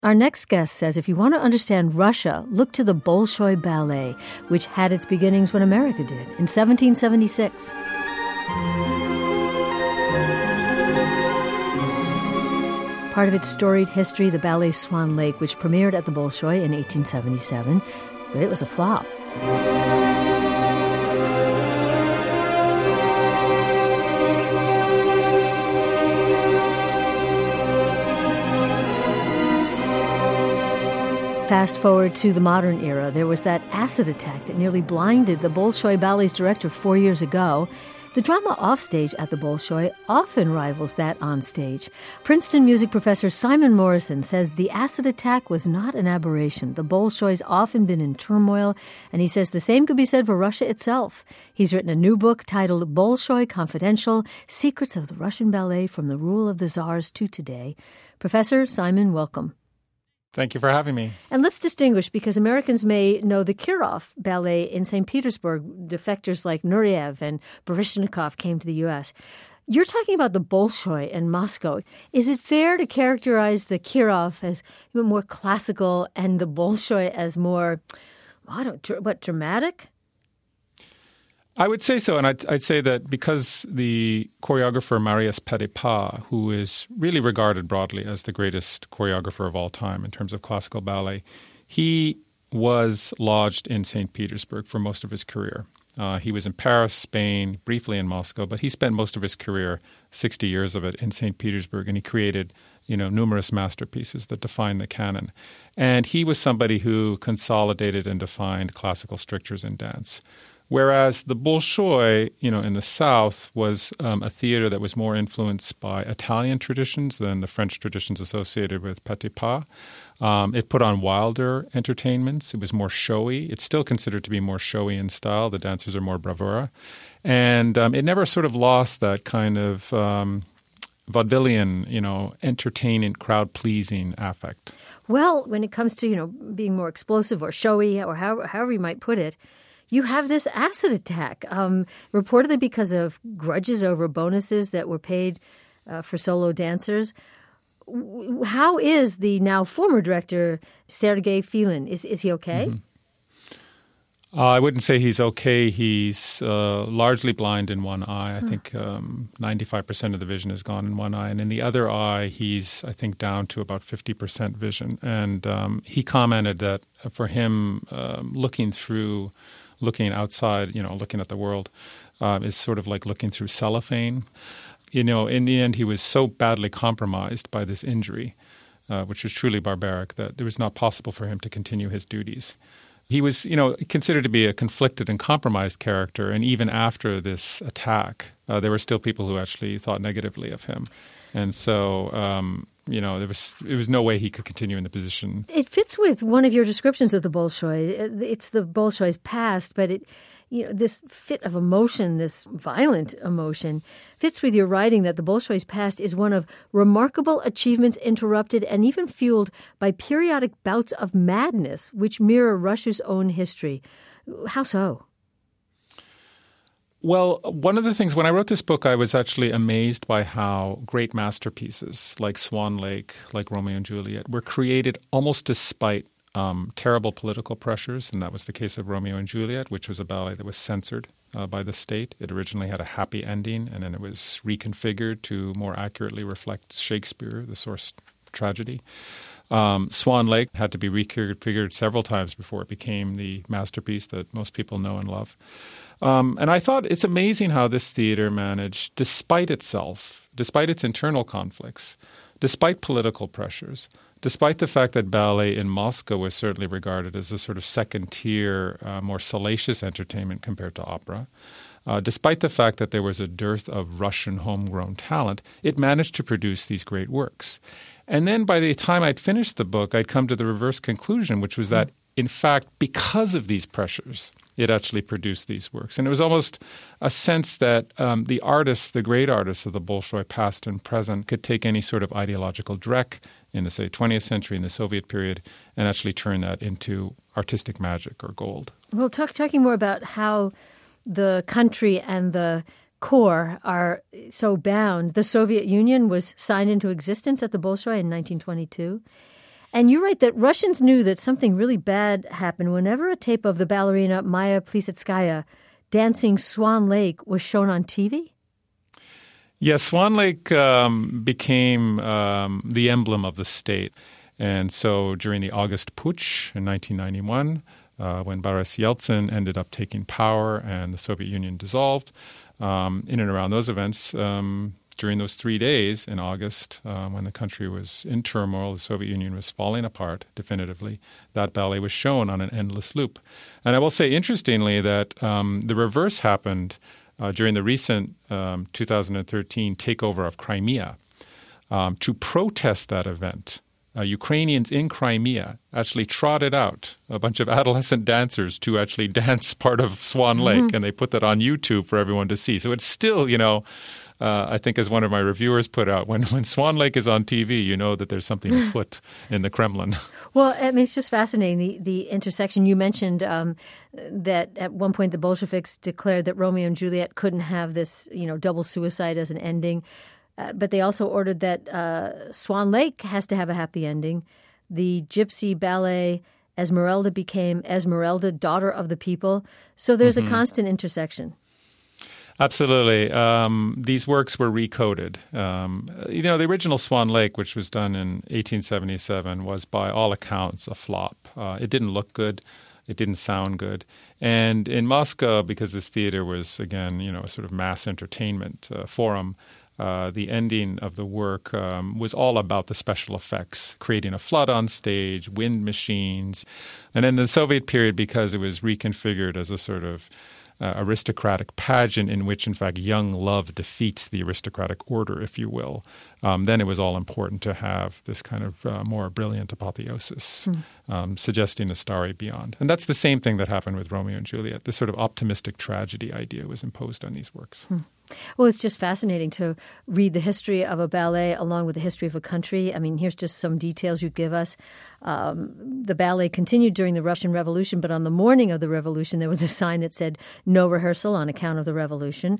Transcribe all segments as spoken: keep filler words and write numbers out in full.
Our next guest says if you want to understand Russia, look to the Bolshoi Ballet, which had its beginnings when America did, in seventeen seventy-six. Part of its storied history, the ballet Swan Lake, which premiered at the Bolshoi in eighteen seventy-seven, but it was a flop. Fast forward to the modern era, there was that acid attack that nearly blinded the Bolshoi Ballet's director four years ago. The drama offstage at the Bolshoi often rivals that onstage. Princeton music professor Simon Morrison says the acid attack was not an aberration. The Bolshoi's often been in turmoil, and he says the same could be said for Russia itself. He's written a new book titled Bolshoi Confidential, Secrets of the Russian Ballet from the Rule of the Tsars to Today. Professor Simon, welcome. Thank you for having me. And let's distinguish, because Americans may know the Kirov Ballet in Saint Petersburg. Defectors like Nureyev and Baryshnikov came to the U S. You're talking about the Bolshoi in Moscow. Is it fair to characterize the Kirov as more classical and the Bolshoi as more, I don't, what, dramatic? I would say so, and I'd, I'd say that because the choreographer Marius Petipa, who is really regarded broadly as the greatest choreographer of all time in terms of classical ballet, he was lodged in Saint Petersburg for most of his career. Uh, he was in Paris, Spain, briefly in Moscow, but he spent most of his career, sixty years of it, in Saint Petersburg, and he created, you know, numerous masterpieces that define the canon. And he was somebody who consolidated and defined classical strictures in dance. Whereas the Bolshoi, you know, in the South was um, a theater that was more influenced by Italian traditions than the French traditions associated with Petipa. Um, it put on wilder entertainments. It was more showy. It's still considered to be more showy in style. The dancers are more bravura. And um, it never sort of lost that kind of um, vaudevillian, you know, entertaining, crowd-pleasing affect. Well, when it comes to, you know, being more explosive or showy or however, however you might put it, you have this acid attack, um, reportedly because of grudges over bonuses that were paid uh, for solo dancers. How is the now former director, Sergei Filin? Is is he okay? Mm-hmm. Uh, I wouldn't say he's okay. He's uh, largely blind in one eye. I huh. think um, ninety-five percent of the vision is gone in one eye. And in the other eye, he's, I think, down to about fifty percent vision. And um, he commented that for him, um, looking through... looking outside, you know, looking at the world uh, is sort of like looking through cellophane. You know, in the end, he was so badly compromised by this injury, uh, which was truly barbaric, that it was not possible for him to continue his duties. He was, you know, considered to be a conflicted and compromised character, and even after this attack, uh, there were still people who actually thought negatively of him. And so, um, you know, there was there was no way he could continue in the position. It fits with one of your descriptions of the Bolshoi. It's the Bolshoi's past, but it, you know, this fit of emotion, this violent emotion, fits with your writing that the Bolshoi's past is one of remarkable achievements interrupted and even fueled by periodic bouts of madness, which mirror Russia's own history. How so? Well, one of the things, when I wrote this book, I was actually amazed by how great masterpieces like Swan Lake, like Romeo and Juliet, were created almost despite um, terrible political pressures. And that was the case of Romeo and Juliet, which was a ballet that was censored uh, by the state. It originally had a happy ending, and then it was reconfigured to more accurately reflect Shakespeare, the source tragedy. Um, Swan Lake had to be reconfigured several times before it became the masterpiece that most people know and love. Um, and I thought it's amazing how this theater managed, despite itself, despite its internal conflicts, despite political pressures, despite the fact that ballet in Moscow was certainly regarded as a sort of second-tier, uh, more salacious entertainment compared to opera, uh, despite the fact that there was a dearth of Russian homegrown talent, it managed to produce these great works. And then by the time I'd finished the book, I'd come to the reverse conclusion, which was that, in fact, because of these pressures, it actually produced these works. And it was almost a sense that um, the artists, the great artists of the Bolshoi past and present, could take any sort of ideological dreck in the, say, twentieth century, in the Soviet period, and actually turn that into artistic magic or gold. Well, talk, talking more about how the country and the core are so bound. The Soviet Union was signed into existence at the Bolshoi in nineteen twenty-two. And you write that Russians knew that something really bad happened whenever a tape of the ballerina Maya Plisetskaya dancing Swan Lake was shown on T V? Yeah, Swan Lake um, became um, the emblem of the state. And so during the August Putsch in nineteen ninety-one, uh, when Boris Yeltsin ended up taking power and the Soviet Union dissolved, um, in and around those events, um, during those three days in August, uh, when the country was in turmoil, the Soviet Union was falling apart definitively, that ballet was shown on an endless loop. And I will say, interestingly, that um, the reverse happened uh, during the recent um, two thousand thirteen takeover of Crimea. Um, to protest that event, Uh, Ukrainians in Crimea actually trotted out a bunch of adolescent dancers to actually dance part of Swan Lake, mm-hmm. and they put that on YouTube for everyone to see. So it's still, you know, uh, I think as one of my reviewers put out, when, when Swan Lake is on T V, you know that there's something afoot in the Kremlin. Well, I mean, it's just fascinating, the, the intersection. You mentioned um, that at one point the Bolsheviks declared that Romeo and Juliet couldn't have this, you know, double suicide as an ending. Uh, but they also ordered that uh, Swan Lake has to have a happy ending. The gypsy ballet Esmeralda became Esmeralda, daughter of the people. So there's mm-hmm. a constant intersection. Absolutely. Um, these works were recoded. Um, you know, the original Swan Lake, which was done in eighteen seventy-seven, was by all accounts a flop. Uh, it didn't look good. It didn't sound good. And in Moscow, because this theater was, again, you know, a sort of mass entertainment uh, forum, Uh, the ending of the work um, was all about the special effects, creating a flood on stage, wind machines. And in the Soviet period, because it was reconfigured as a sort of uh, aristocratic pageant in which, in fact, young love defeats the aristocratic order, if you will, um, then it was all important to have this kind of uh, more brilliant apotheosis, mm. um, suggesting a starry beyond. And that's the same thing that happened with Romeo and Juliet. This sort of optimistic tragedy idea was imposed on these works. Mm. Well, it's just fascinating to read the history of a ballet along with the history of a country. I mean, here's just some details you give us. Um, the ballet continued during the Russian Revolution, but on the morning of the revolution, there was a sign that said no rehearsal on account of the revolution.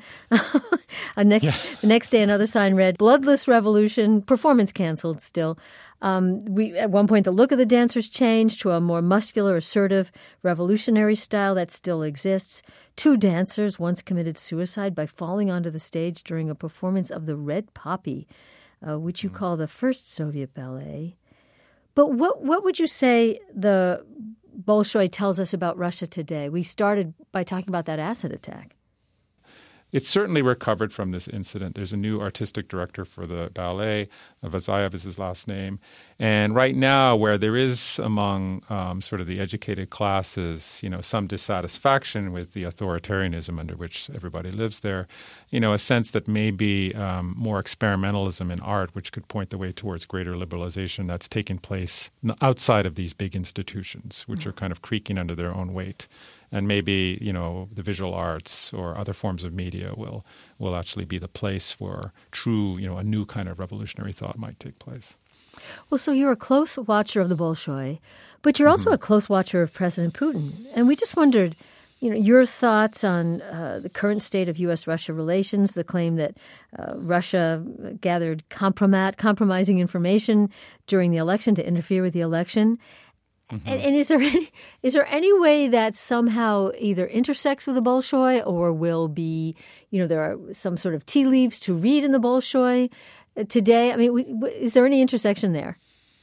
a next, yeah. The next day, another sign read bloodless revolution, performance canceled still. Um, we at one point, the look of the dancers changed to a more muscular, assertive, revolutionary style that still exists. Two dancers once committed suicide by falling onto the stage during a performance of the Red Poppy, uh, which you mm. call the first Soviet ballet. But what what would you say the Bolshoi tells us about Russia today? We started by talking about that acid attack. It's certainly recovered from this incident. There's a new artistic director for the ballet. Vazayev is his last name. And right now, where there is among um, sort of the educated classes, you know, some dissatisfaction with the authoritarianism under which everybody lives there, you know, a sense that maybe um, more experimentalism in art, which could point the way towards greater liberalization, that's taking place outside of these big institutions, which are kind of creaking under their own weight. And maybe, you know, the visual arts or other forms of media will will actually be the place where true, you know, a new kind of revolutionary thought might take place. Well, so you're a close watcher of the Bolshoi, but you're also mm-hmm. a close watcher of President Putin. And we just wondered, you know, your thoughts on uh, the current state of U S Russia relations, the claim that uh, Russia gathered compromat, compromising information during the election to interfere with the election. Mm-hmm. And, and is there any, is there any way that somehow either intersects with the Bolshoi or will be, you know, there are some sort of tea leaves to read in the Bolshoi today? I mean, we, is there any intersection there?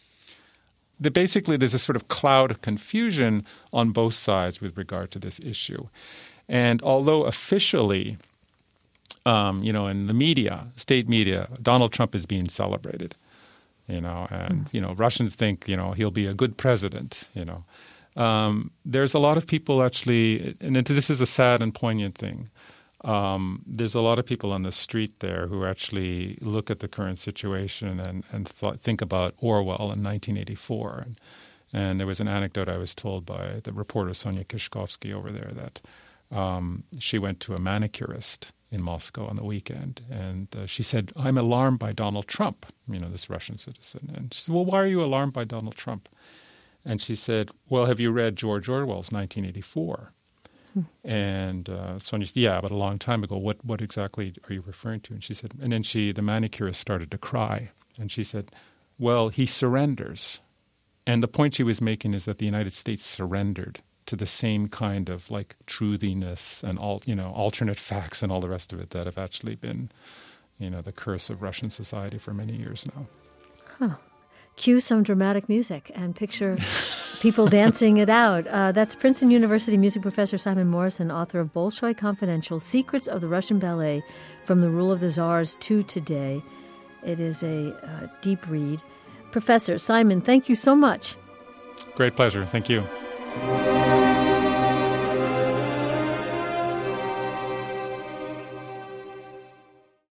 The, basically, there's a sort of cloud of confusion on both sides with regard to this issue. And although officially, um, you know, in the media, state media, Donald Trump is being celebrated. You know, and, you know, Russians think, you know, he'll be a good president, you know. Um, there's a lot of people actually, and this is a sad and poignant thing. Um, there's a lot of people on the street there who actually look at the current situation and, and th- think about Orwell in nineteen eighty-four. And, and there was an anecdote I was told by the reporter Sonia Kishkovsky over there that um, she went to a manicurist in Moscow on the weekend. And uh, she said, I'm alarmed by Donald Trump, you know, this Russian citizen. And she said, well, why are you alarmed by Donald Trump? And she said, well, have you read George Orwell's nineteen eighty-four? Hmm. And uh, Sonia said, yeah, but a long time ago. What what exactly are you referring to? And she said, and then she, the manicurist started to cry. And she said, well, he surrenders. And the point she was making is that the United States surrendered to the same kind of like truthiness and all, you know, alternate facts and all the rest of it that have actually been, you know, the curse of Russian society for many years now. Huh. Cue some dramatic music and picture people dancing it out. Uh, that's Princeton University music professor Simon Morrison, author of Bolshoi Confidential, Secrets of the Russian Ballet from the Rule of the Tsars to Today. It is a uh, deep read. Professor Simon, thank you so much. Great pleasure. Thank you.